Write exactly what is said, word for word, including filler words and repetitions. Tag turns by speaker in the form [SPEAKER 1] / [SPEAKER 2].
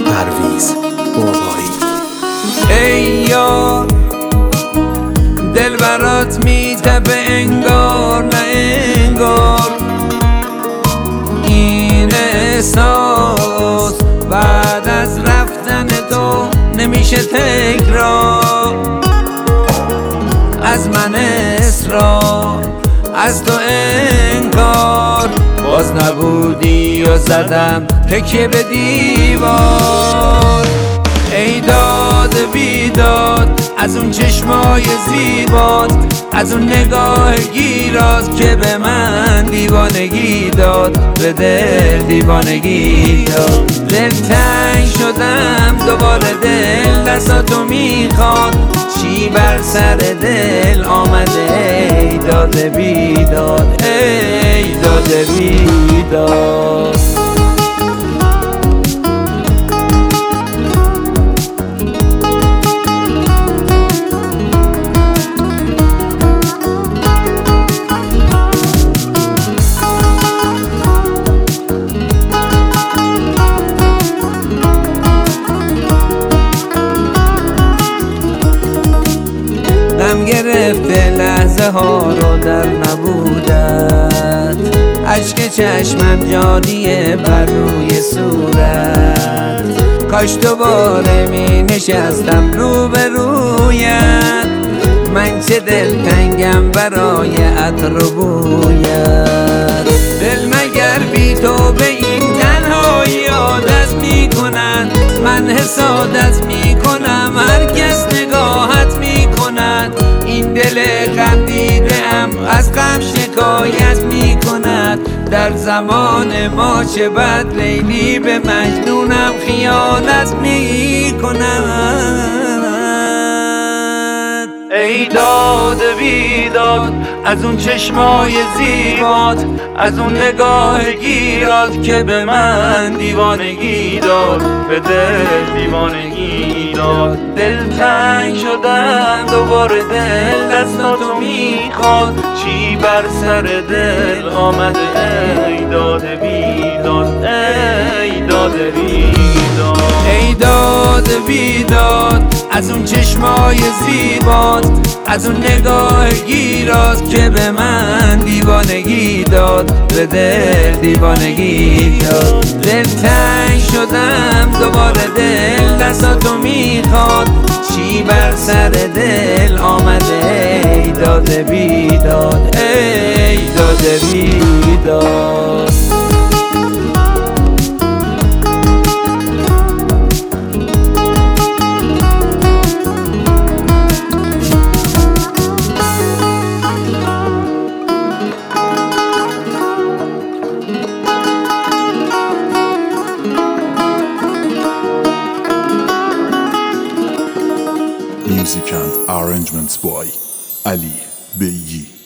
[SPEAKER 1] پرویز بابایی.
[SPEAKER 2] ای یار دل برات میتپه انگار نه انگار، این احساس بعد از رفتن تو نمیشه تکرار. از من اصرار از تو انکار، باز نبودی و زدم تکیه به دیوار. ای داد بیداد از اون چشمای زیبات، از اون نگاه گیرات که به من دیوانگی داد، به دل دیوانگی داد. دل تنگ شدم دوباره دل دستاتو میخواد، چی بر سر دل آمده ای داد بیداد، ای داد بیداد. غم گرفته لحظه ها رو در نبودت، اشک چشمم جاریه بر روی صورت. کاش دوباره می نشستم رو به رویت، من چه دلتنگم برای عطر و بویت. دل مگر بی تو به این تنهایی عادت می کنن، من حسادت می کنم هر کس نگاهت می کند. این دل غم دیده ام از غم شکایت می کند، در زمان ما چه بد لیلی به مجنونم خیانت می کند. ای داد بیداد از اون چشمای زیبات، از اون نگاه گیرات که به من دیوانگی داد، به دل دیوانگی داد. دل تنگ شدم دوباره دل دستاتو میخواد، چی بر سر دل آمده ای داد بیداد، ای داد بیداد. ای داد بیداد از اون چشمای زیبات، از اون نگاه گیرات که به من دیوانگی داد، به دل دیوانگی داد. دل تنگ شدم دوباره دل دستاتو میخواد، چی بر سر دل آمده ای داد بیداد، ای داد بیداد.
[SPEAKER 1] Music and arrangements by Ali Beyi.